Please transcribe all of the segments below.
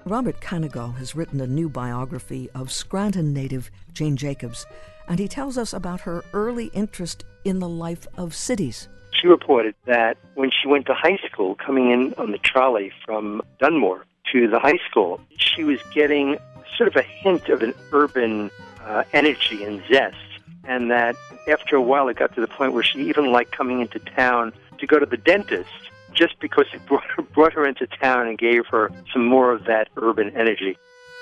Robert Kanigal has written a new biography of Scranton native Jane Jacobs, and he tells us about her early interest in the life of cities. She reported that when she went to high school, coming in on the trolley from Dunmore to the high school, she was getting sort of a hint of an urban energy and zest, and that after a while it got to the point where she even liked coming into town to go to the dentist, just because it brought her into town and gave her some more of that urban energy.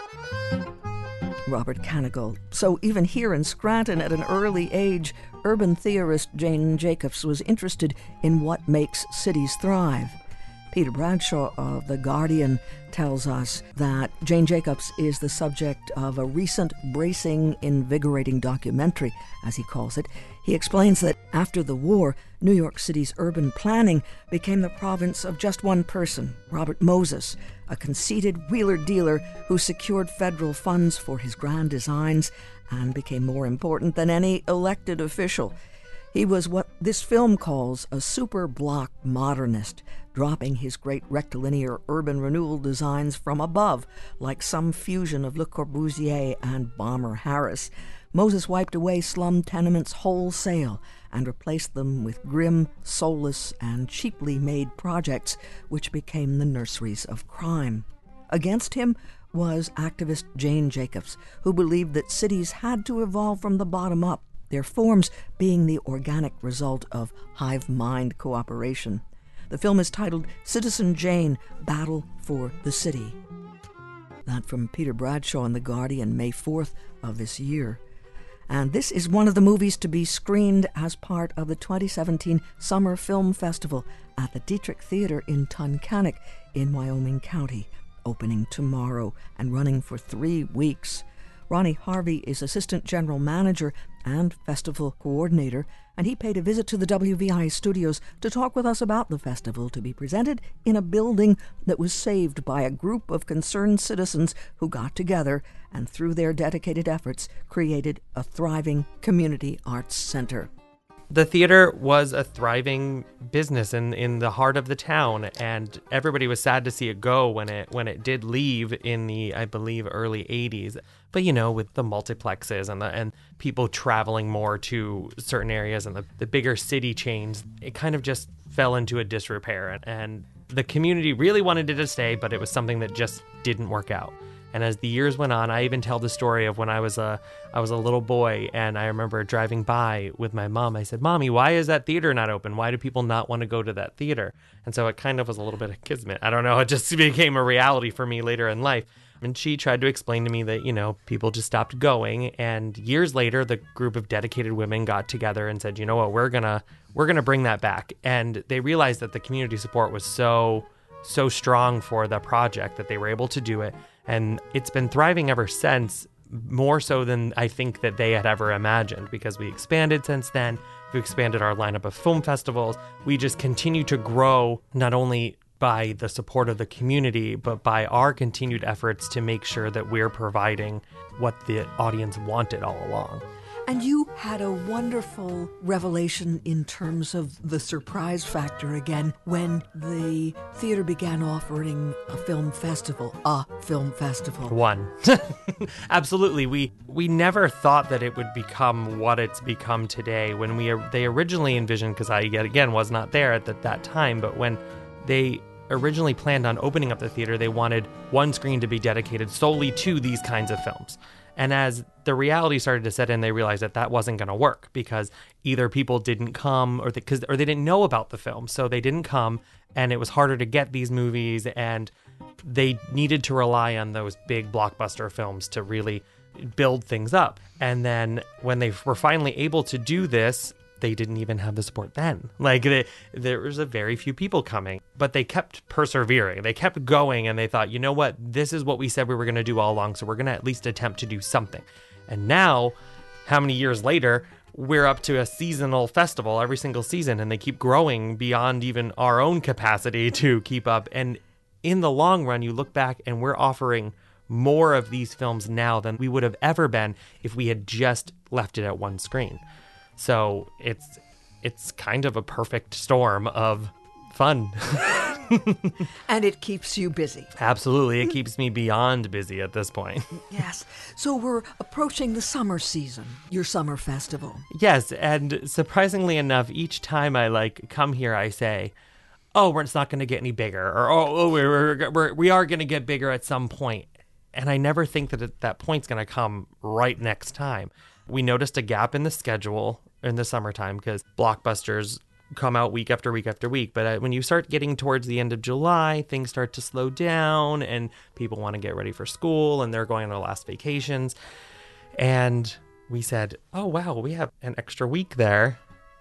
Robert Kanigal. So even here in Scranton at an early age, urban theorist Jane Jacobs was interested in what makes cities thrive. Peter Bradshaw of The Guardian tells us that Jane Jacobs is the subject of a recent bracing, invigorating documentary, as he calls it. He explains that after the war, New York City's urban planning became the province of just one person, Robert Moses, a conceited wheeler-dealer who secured federal funds for his grand designs and became more important than any elected official. He was what this film calls a super-block modernist, dropping his great rectilinear urban renewal designs from above, like some fusion of Le Corbusier and Baumer Harris. Moses wiped away slum tenements wholesale and replaced them with grim, soulless, and cheaply made projects which became the nurseries of crime. Against him was activist Jane Jacobs, who believed that cities had to evolve from the bottom up, their forms being the organic result of hive mind cooperation. The film is titled Citizen Jane, Battle for the City. That from Peter Bradshaw in The Guardian, May 4th of this year. And this is one of the movies to be screened as part of the 2017 Summer Film Festival at the Dietrich Theater in Tunkhannock in Wyoming County, opening tomorrow and running for 3 weeks. Ronnie Harvey is Assistant General Manager and Festival Coordinator, and he paid a visit to the WVI studios to talk with us about the festival, to be presented in a building that was saved by a group of concerned citizens who got together and, through their dedicated efforts, created a thriving community arts center. The theater was a thriving business in the heart of the town, and everybody was sad to see it go when it did leave in the, I believe, early 80s. But, you know, with the multiplexes and people traveling more to certain areas and the bigger city chains, it kind of just fell into a disrepair. And the community really wanted it to stay, but it was something that just didn't work out. And as the years went on, I even tell the story of when I was a little boy, and I remember driving by with my mom. I said, "Mommy, why is that theater not open? Why do people not want to go to that theater?" And so it kind of was a little bit of kismet. I don't know. It just became a reality for me later in life. And she tried to explain to me that, you know, people just stopped going. And years later, the group of dedicated women got together and said, you know what, we're gonna bring that back. And they realized that the community support was so strong for the project that they were able to do it. And it's been thriving ever since, more so than I think that they had ever imagined, because we expanded since then. We expanded our lineup of film festivals. We just continue to grow, not only by the support of the community, but by our continued efforts to make sure that we're providing what the audience wanted all along. And you had a wonderful revelation in terms of the surprise factor again when the theater began offering a film festival. One. Absolutely. We never thought that it would become what it's become today. When they originally envisioned, because I, yet again, was not there at that time, but when they originally planned on opening up the theater, they wanted one screen to be dedicated solely to these kinds of films. And as the reality started to set in, they realized that wasn't going to work, because either people didn't come or they didn't know about the film. So they didn't come, and it was harder to get these movies, and they needed to rely on those big blockbuster films to really build things up. And then when they were finally able to do this, they didn't even have the support then. There was a very few people coming, but they kept persevering. They kept going, and they thought, you know what, this is what we said we were going to do all along, so we're going to at least attempt to do something. And now, how many years later, we're up to a seasonal festival every single season, and they keep growing beyond even our own capacity to keep up. And in the long run, you look back, and we're offering more of these films now than we would have ever been if we had just left it at one screen. So it's kind of a perfect storm of fun. And it keeps you busy. Absolutely. It keeps me beyond busy at this point. Yes. So we're approaching the summer season, your summer festival. Yes, and surprisingly enough, each time I come here, I say, "Oh, it's not going to get any bigger," or we are going to get bigger at some point. And I never think that point's going to come right next time. We noticed a gap in the schedule in the summertime because blockbusters come out week after week after week. But when you start getting towards the end of July, things start to slow down and people want to get ready for school and they're going on their last vacations. And we said, oh, wow, we have an extra week there.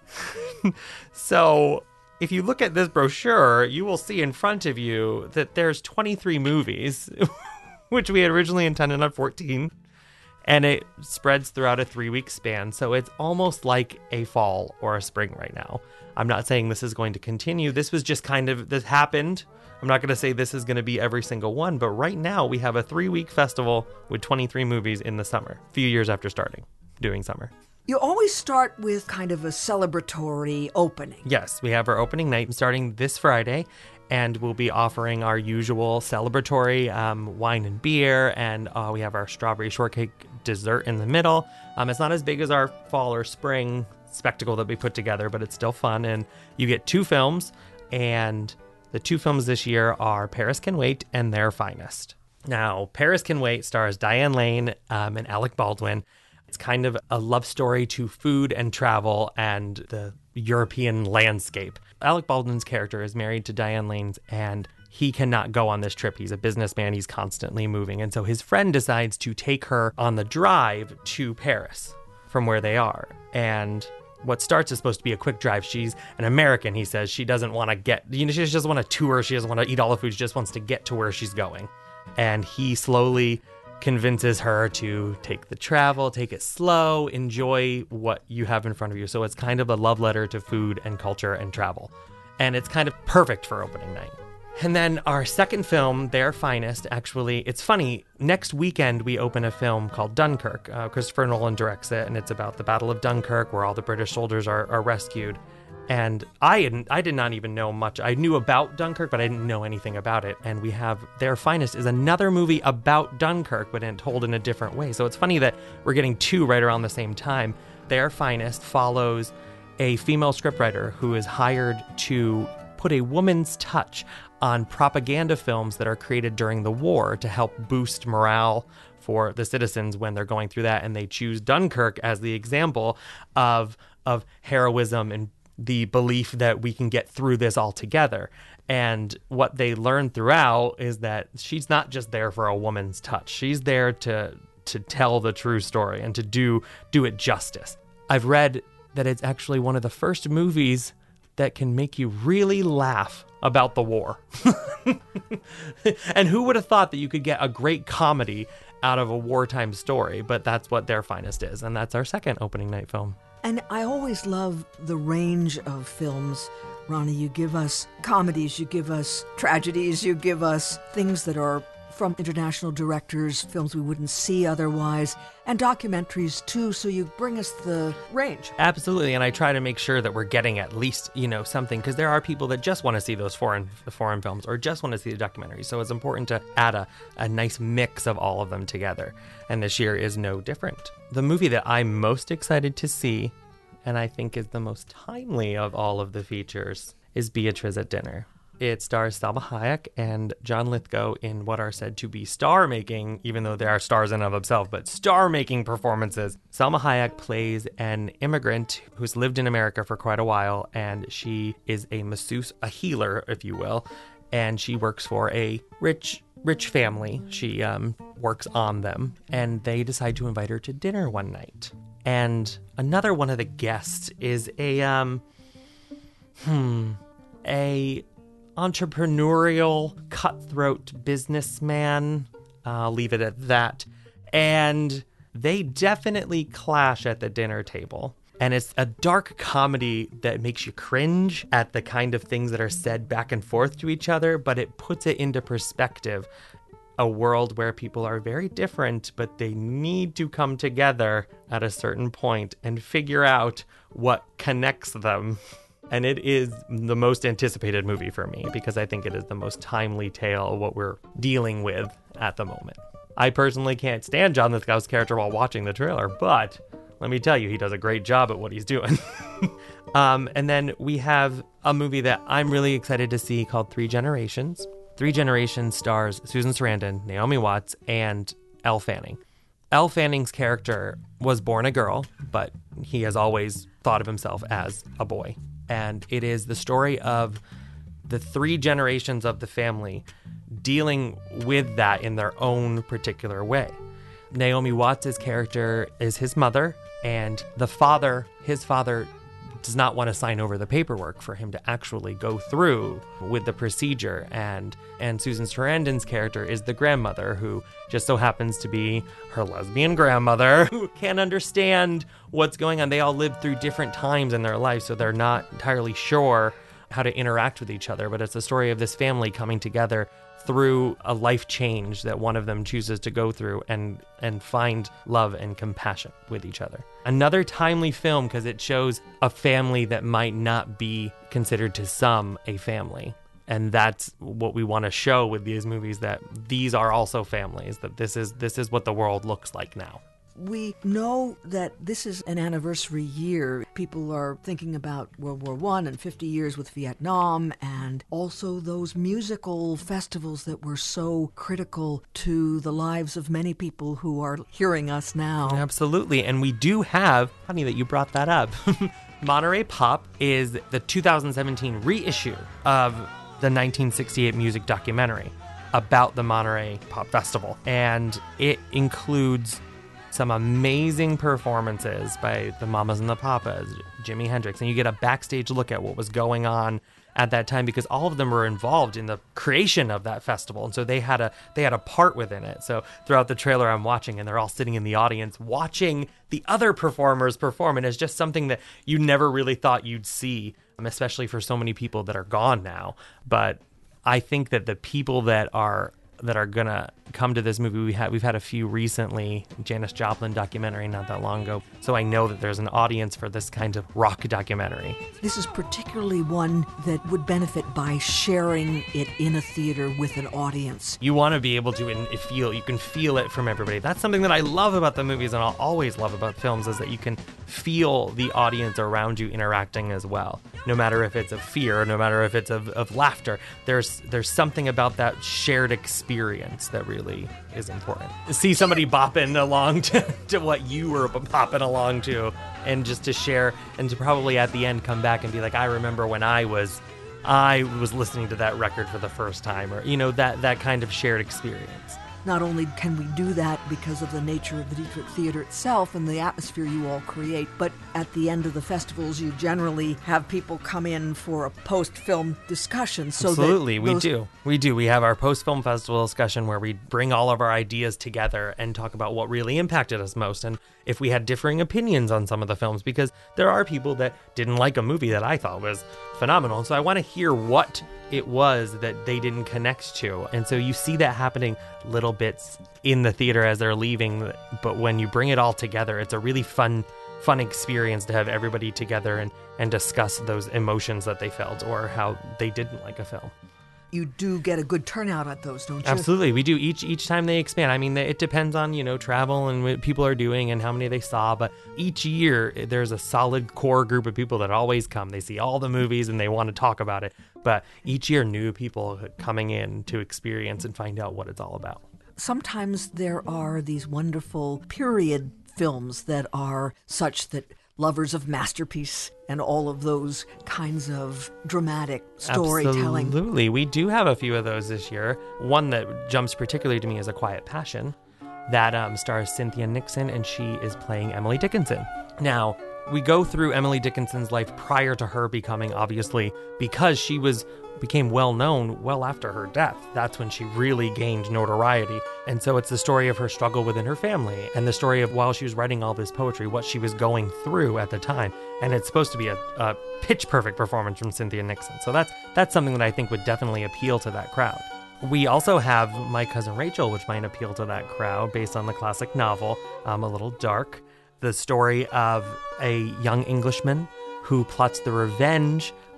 So if you look at this brochure, you will see in front of you that there's 23 movies, which we had originally intended on 14. And it spreads throughout a 3-week span. So it's almost like a fall or a spring right now. I'm not saying this is going to continue. This was just this happened. I'm not going to say this is going to be every single one. But right now we have a 3-week festival with 23 movies in the summer, a few years after doing summer. You always start with kind of a celebratory opening. Yes, we have our opening night starting this Friday. And we'll be offering our usual celebratory wine and beer. And we have our strawberry shortcake dessert in the middle. It's not as big as our fall or spring spectacle that we put together, but it's still fun. And you get 2 films. And the 2 films this year are Paris Can Wait and Their Finest. Now, Paris Can Wait stars Diane Lane and Alec Baldwin. It's kind of a love story to food and travel and the European landscape. Alec Baldwin's character is married to Diane Lane's, and he cannot go on this trip. He's a businessman. He's constantly moving. And so his friend decides to take her on the drive to Paris from where they are. And what starts is supposed to be a quick drive. She's an American, he says. She doesn't want to she doesn't want to tour. She doesn't want to eat all the food. She just wants to get to where she's going. And he slowly convinces her to take the travel, take it slow, enjoy what you have in front of you. So it's kind of a love letter to food and culture and travel. And it's kind of perfect for opening night. And then our second film, Their Finest, actually, it's funny, next weekend we open a film called Dunkirk. Christopher Nolan directs it, and it's about the Battle of Dunkirk, where all the British soldiers are rescued. And I did not even know much. I knew about Dunkirk, but I didn't know anything about it. And we have Their Finest is another movie about Dunkirk, but told in a different way. So it's funny that we're getting 2 right around the same time. Their Finest follows a female scriptwriter who is hired to put a woman's touch on propaganda films that are created during the war to help boost morale for the citizens when they're going through that. And they choose Dunkirk as the example of heroism and the belief that we can get through this all together. And what they learn throughout is that she's not just there for a woman's touch. She's there to tell the true story and to do it justice. I've read that it's actually one of the first movies that can make you really laugh about the war. And who would have thought that you could get a great comedy out of a wartime story? But that's what Their Finest is. And that's our second opening night film. And I always love the range of films. Ronnie, you give us comedies, you give us tragedies, you give us things that are from international directors, films we wouldn't see otherwise, and documentaries too, so you bring us the range. Absolutely, and I try to make sure that we're getting at least, something, because there are people that just want to see those foreign films or just want to see the documentaries, so it's important to add a nice mix of all of them together, and this year is no different. The movie that I'm most excited to see, and I think is the most timely of all of the features, is Beatriz at Dinner. It stars Salma Hayek and John Lithgow in what are said to be star-making, even though they are stars in and of themselves, but star-making performances. Salma Hayek plays an immigrant who's lived in America for quite a while, and she is a masseuse, a healer, if you will, and she works for a rich family. She works on them, and they decide to invite her to dinner one night. And another one of the guests is a entrepreneurial, cutthroat businessman. I'll leave it at that. And they definitely clash at the dinner table. And it's a dark comedy that makes you cringe at the kind of things that are said back and forth to each other, but it puts it into perspective. A world where people are very different, but they need to come together at a certain point and figure out what connects them. And it is the most anticipated movie for me because I think it is the most timely tale of what we're dealing with at the moment. I personally can't stand John Lithgow's character while watching the trailer, but let me tell you, he does a great job at what he's doing. And then we have a movie that I'm really excited to see called Three Generations. Three Generations stars Susan Sarandon, Naomi Watts, and Elle Fanning. Elle Fanning's character was born a girl, but he has always thought of himself as a boy. And it is the story of the three generations of the family dealing with that in their own particular way. Naomi Watts' character is his mother, and his father does not want to sign over the paperwork for him to actually go through with the procedure. And Susan Sarandon's character is the grandmother, who just so happens to be her lesbian grandmother, who can't understand what's going on. They all lived through different times in their life, so they're not entirely sure how to interact with each other. But it's the story of this family coming together through a life change that one of them chooses to go through and find love and compassion with each other. Another timely film because it shows a family that might not be considered to some a family. And that's what we want to show with these movies, that these are also families, that this is what the world looks like now. We know that this is an anniversary year. People are thinking about World War I and 50 years with Vietnam, and also those musical festivals that were so critical to the lives of many people who are hearing us now. Absolutely. And we do have, funny that you brought that up, Monterey Pop is the 2017 reissue of the 1968 music documentary about the Monterey Pop Festival. And it includes some amazing performances by the Mamas and the Papas, Jimi Hendrix, and you get a backstage look at what was going on at that time because all of them were involved in the creation of that festival, and so they had a part within it. So throughout the trailer I'm watching, and they're all sitting in the audience watching the other performers perform, and it's just something that you never really thought you'd see, especially for so many people that are gone now. But I think that the people that are gonna come to this movie, we've had a few recently, Janis Joplin documentary not that long ago, so I know that there's an audience for this kind of rock documentary. This is particularly one that would benefit by sharing it in a theater with an audience. You want to be able to you can feel it from everybody. That's something that I love about the movies, and I'll always love about films, is that you can feel the audience around you interacting as well. No matter if it's of fear, no matter if it's of laughter, there's something about that shared experience that really is important. To see somebody bopping along to what you were bopping along to, and just to share, and to probably at the end come back and be like, I remember when I was listening to that record for the first time, or that kind of shared experience. Not only can we do that because of the nature of the Dietrich Theater itself and the atmosphere you all create, but at the end of the festivals, you generally have people come in for a post-film discussion. Absolutely, we do. We have our post-film festival discussion where we bring all of our ideas together and talk about what really impacted us most, and if we had differing opinions on some of the films, because there are people that didn't like a movie that I thought was phenomenal. So I want to hear what it was that they didn't connect to. And so you see that happening little bits in the theater as they're leaving. But when you bring it all together, it's a really fun experience to have everybody together and discuss those emotions that they felt or how they didn't like a film. You do get a good turnout at those, don't you? Absolutely, we do. Each time they expand. I mean, it depends on, travel and what people are doing and how many they saw. But each year, there's a solid core group of people that always come. They see all the movies and they want to talk about it. But each year, new people coming in to experience and find out what it's all about. Sometimes there are these wonderful period films that are such that lovers of masterpiece and all of those kinds of dramatic storytelling. Absolutely. We do have a few of those this year. One that jumps particularly to me is A Quiet Passion that stars Cynthia Nixon, and she is playing Emily Dickinson. Now, we go through Emily Dickinson's life prior to her becoming, obviously, because she became well known well after her death. That's when she really gained notoriety. And so it's the story of her struggle within her family and the story of while she was writing all this poetry, what she was going through at the time. And it's supposed to be a pitch perfect performance from Cynthia Nixon. So that's something that I think would definitely appeal to that crowd. We also have My Cousin Rachel, which might appeal to that crowd based on the classic novel, A Little Dark. The story of a young Englishman who plots the revenge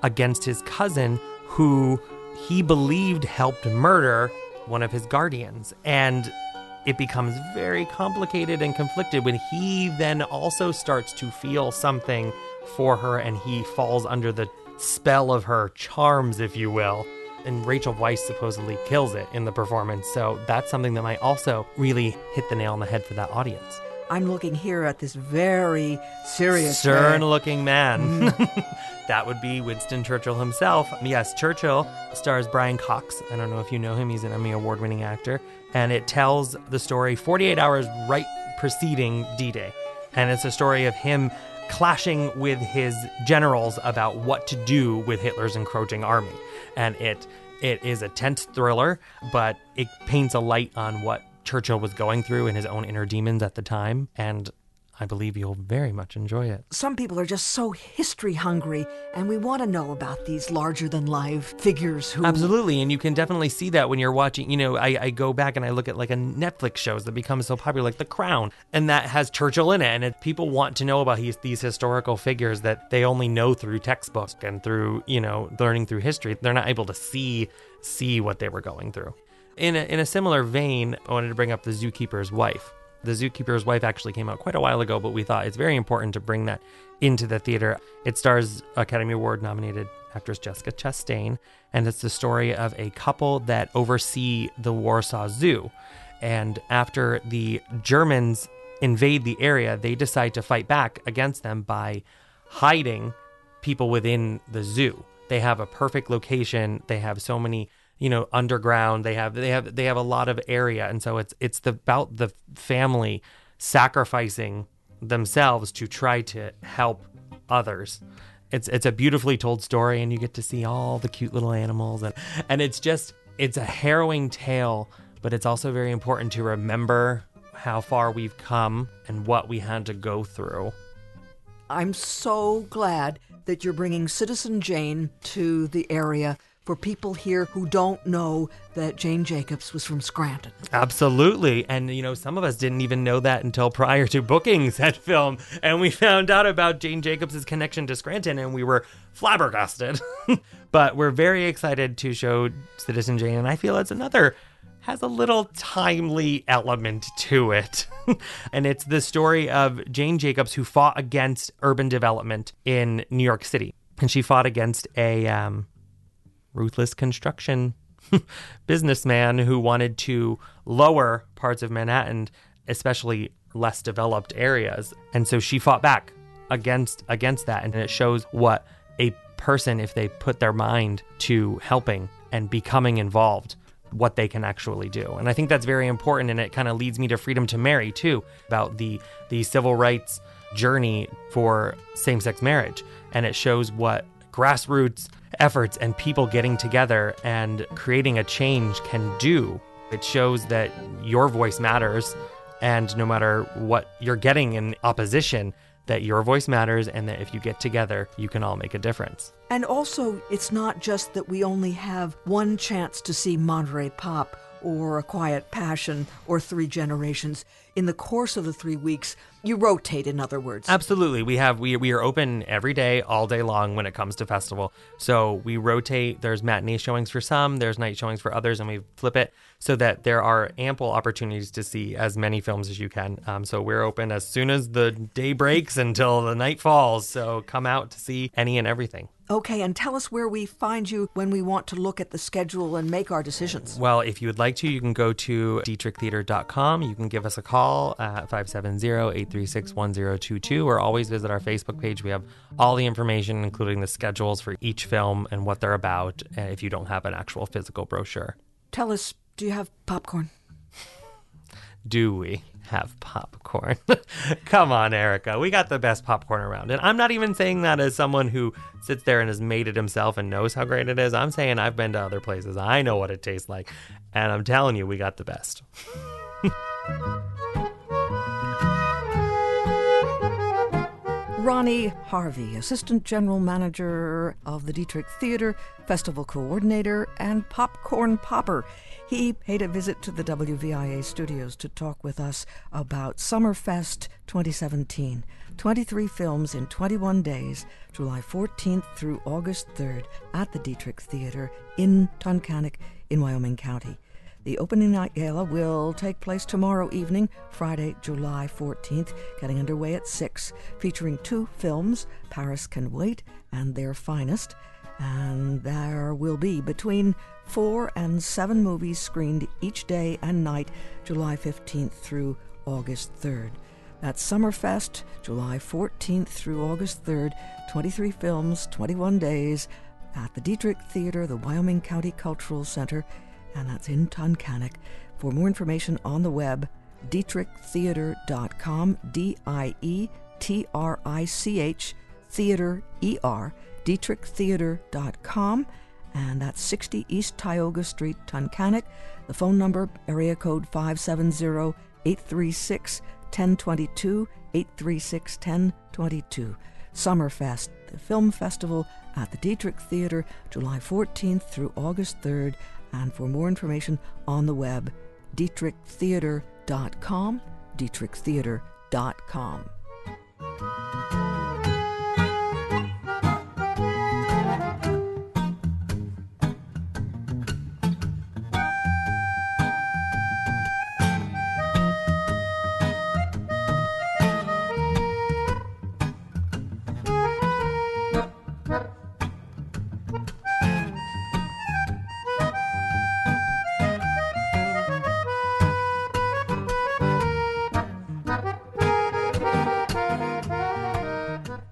against his cousin, who he believed helped murder one of his guardians. And it becomes very complicated and conflicted when he then also starts to feel something for her, and he falls under the spell of her charms, if you will. And Rachel Weisz supposedly kills it in the performance. So that's something that might also really hit the nail on the head for that audience. I'm looking here at this very serious, stern-looking man. That would be Winston Churchill himself. Yes, Churchill stars Brian Cox. I don't know if you know him. He's an Emmy Award-winning actor. And it tells the story 48 hours right preceding D-Day. And it's a story of him clashing with his generals about what to do with Hitler's encroaching army. And it is a tense thriller, but it paints a light on what Churchill was going through in his own inner demons at the time, and I believe you'll very much enjoy it. Some people are just so history hungry, and we want to know about these larger-than-life figures who... Absolutely, and you can definitely see that when you're watching, you know, I go back and I look at like a Netflix shows that become so popular, like The Crown, and that has Churchill in it, and people want to know about these historical figures that they only know through textbooks and through, you know, learning through history. They're not able to see what they were going through. In a similar vein, I wanted to bring up The Zookeeper's Wife. The Zookeeper's Wife actually came out quite a while ago, but we thought it's very important to bring that into the theater. It stars Academy Award-nominated actress Jessica Chastain, and it's the story of a couple that oversee the Warsaw Zoo. And after the Germans invade the area, they decide to fight back against them by hiding people within the zoo. They have a perfect location. They have so many, you know, underground. They have a lot of area, and so it's about the family sacrificing themselves to try to help others. It's a beautifully told story, and you get to see all the cute little animals, and it's a harrowing tale, but it's also very important to remember how far we've come and what we had to go through. I'm so glad that you're bringing Citizen Jane to the area for people here who don't know that Jane Jacobs was from Scranton. Absolutely. And, you know, some of us didn't even know that until prior to booking said film. And we found out about Jane Jacobs' connection to Scranton, and we were flabbergasted. But we're very excited to show Citizen Jane, and I feel has a little timely element to it. And it's the story of Jane Jacobs, who fought against urban development in New York City. And she fought against a ruthless construction businessman who wanted to lower parts of Manhattan, especially less developed areas. And so she fought back against that. And it shows what a person, if they put their mind to helping and becoming involved, what they can actually do. And I think that's very important, and it kind of leads me to Freedom to Marry too, about the civil rights journey for same-sex marriage. And it shows what grassroots efforts and people getting together and creating a change can do. It shows that your voice matters, and no matter what you're getting in opposition, that your voice matters, and that if you get together, you can all make a difference. And also, it's not just that we only have one chance to see Monterey Pop or A Quiet Passion or Three Generations. In the course of the 3 weeks, you rotate, in other words. Absolutely. We are open every day, all day long when it comes to festival. So we rotate. There's matinee showings for some, there's night showings for others, and we flip it so that there are ample opportunities to see as many films as you can. So we're open as soon as the day breaks until the night falls. So come out to see any and everything. Okay, and tell us where we find you when we want to look at the schedule and make our decisions. Well, if you would like to, you can go to DietrichTheater.com. You can give us a call at 570-836-1022, or always visit our Facebook page. We have all the information, including the schedules for each film and what they're about, if you don't have an actual physical brochure. Tell us, do you have popcorn? Do we have popcorn? Come on, Erica. We got the best popcorn around. And I'm not even saying that as someone who sits there and has made it himself and knows how great it is. I'm saying I've been to other places. I know what it tastes like. And I'm telling you, we got the best. Ronnie Harvey, Assistant General Manager of the Dietrich Theater, Festival Coordinator, and Popcorn Popper. He paid a visit to the WVIA studios to talk with us about Summerfest 2017. 23 films in 21 days, July 14th through August 3rd at the Dietrich Theater in Tunkhannock in Wyoming County. The opening night gala will take place tomorrow evening, Friday, July 14th, getting underway at 6, featuring 2 films, Paris Can Wait and Their Finest. And there will be between 4 and 7 movies screened each day and night, July 15th through August 3rd. That's Summerfest, July 14th through August 3rd, 23 films, 21 days, at the Dietrich Theater, the Wyoming County Cultural Center, and that's in Tunkhannock. For more information on the web, dietrichtheater.com, DIETRICH, Theater, ER, dietrichtheater.com, and that's 60 East Tioga Street, Tunkhannock. The phone number, area code 570-836-1022, 836-1022. Summerfest, the film festival at the Dietrich Theater, July 14th through August 3rd. And for more information on the web, dietrichtheater.com, dietrichtheater.com.